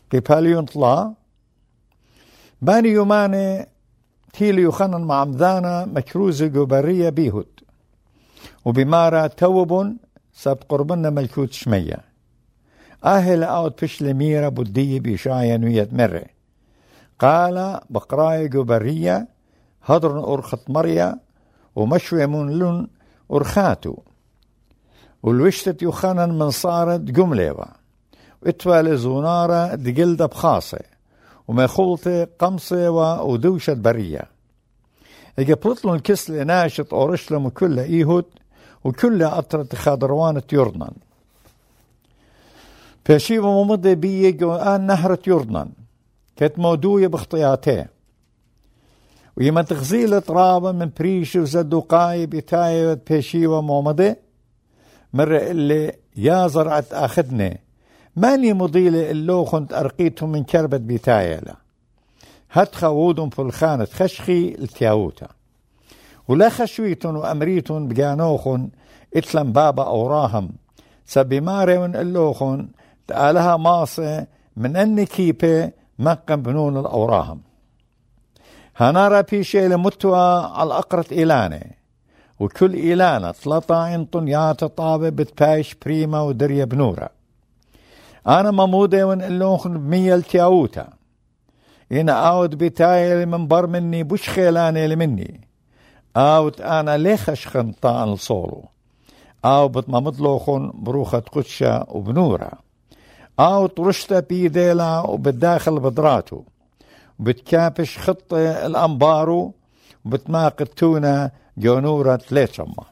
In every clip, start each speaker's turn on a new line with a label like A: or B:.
A: كيباليون طلا باني يوماني تيلي يخنن مع مذانا مكروزة جوبرية بيهود وبمارا توب سب قربنا ملكوت شمية أهل أوت بشل ميرا بدية بيشايا نوية مرة قال بقراية جوبرية هضرن أرخت مريا ومشوي من لون أرخاتو والوشتت يخنن من صارت جملة واتوالي زونارة دقلدة بخاصة وما خلطة قمصة ودوشة برية اجا بلطلون كسل ناشط أورشلم وكل إيهود وكل أطرة خادروانة يردنان فشيبة ممضي بيجو آن نهرة يردنان كانت مودوية باختياته ويما تغزيلة رابة من بريش وزدوقاي بتاية بشيبة ممضي مرة اللي يا زرعت أخذني ماني مضيلة اللو خنت أرقيتهم من كربة بتاية لا هات خاودهم في الخانة خشخي التياوتا ولا خشويتون وأمريتون بجانوخن اتلم بابا أوراهم سبيمارون اللوخن تقالها ماصة من أني كيبة مقم بنون الأوراهم هنارا بيشي لمتوى على أقرة إيلانة وكل إيلانة ثلاثة انطن ياتا طابة بتبايش بريمة ودريا بنورة أنا ممودة ون اللوخن بمية التياوتا إنا أود بتايل من بر مني بوش خيلاني لمني أوت أنا ليخش خنطان الصولو أو بتممضلوخن بروخة قدشة وبنورة أو رشتة بيديلا وبالداخل بدراتو وبتكابش خط الأنبارو وبتماق التونة جونورة ليترمة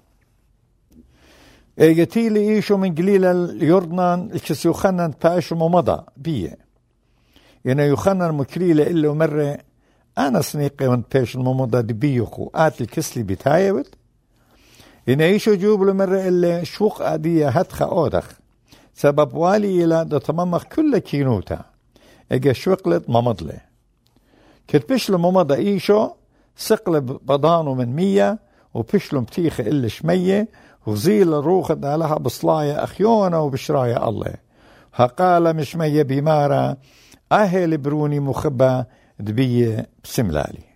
A: إيجتيلي إيشو من قليل اليردنان الكس يخنن باشو ممضى بيه إنه يخنن مكليلة إلا مرة أنا سنيقي من بيش الممضى دي بيوخو آت الكسلي بتايوت إنه إيشو جوب له مرة إلا شوق أدية هدخ أودخ سبب والي إلى دتممخ كل كينوتا إجا شوقلت ممضلة كتبش له ممضى إيشو سقل بضانو من 100 وبش له متيخة إلا شمية وغزيل الروخ لها بصلاية أخيونة وبشرايا الله هقال مش مية بمارة أهل بروني مخبة دبية بسملالي